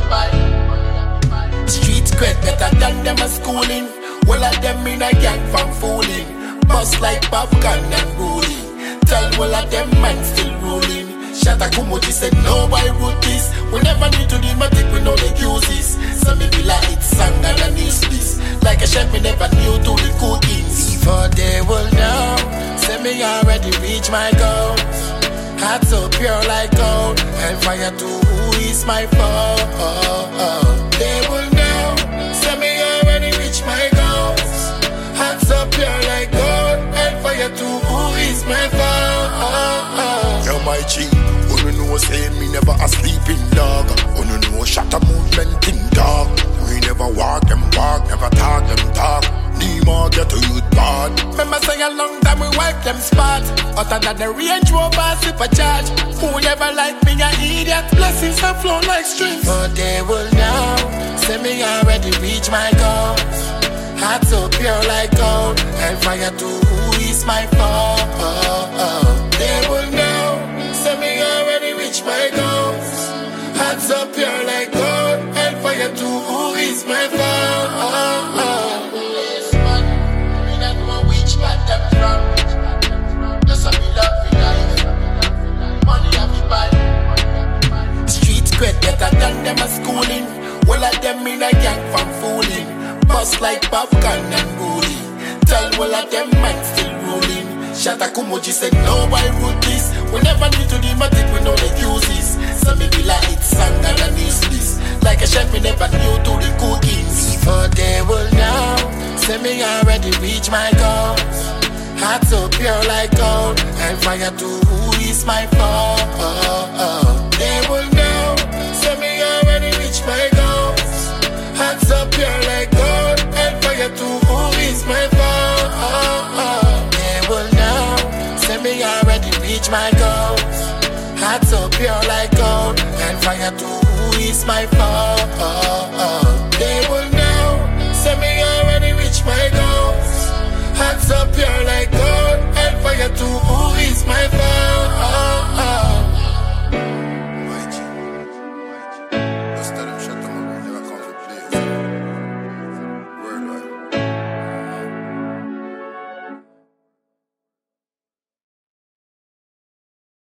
Street cred better than them a schooling. All of them in a gang from fooling. Bust like popcorn and rolling. Tell all of them man still ruling. Shatta Kumuji said no boy wrote this. We never need to deal my we know the uses. So me be like it's sang and a news piece. Like a chef me never knew to the cookings. Before they will know, say me already reach my goals. Heart so pure like gold, and fire to who is my foe. They will know, say me already reach my goals. Heart so pure like gold, and fire to who is my foe. You're my G, you know say me never a sleeping dog. You know shut a movement in dog. We never walk, never talk, them talk. Nemo get to you bad. Remember say a long time we wipe them spot. Other than the Range Rover supercharge. Who never like me a idiot. Blessings have flown like streams. But they will know, say me already reach my goals. Heart so pure like gold, and fire to who is my foe. They will know, say me already reach my goals. Heart so pure like gold, and fire to who is my foe. Street cred better than them a schooling. All of them in a gang from fooling. Bust like popcorn and rolling. Tell all of them man still ruling. Shatta Kumuji said no boy wrote this. We never need to deal with it, we know the uses. So me be like it's sang and a news piece. Like a chef me never knew to the cookings. Before they will know, say me already reach my goals. Heart so pure like gold, and fire to who is my foe. They will know, say me already reach my goals. Heart so pure like gold, and fire to who is my foe. They will know, say me already reach my goals. Heart so pure like gold, and fire to who is my foe. They will know, say me already reach my goals. Heart so pure like gold, and fire to who is my foe.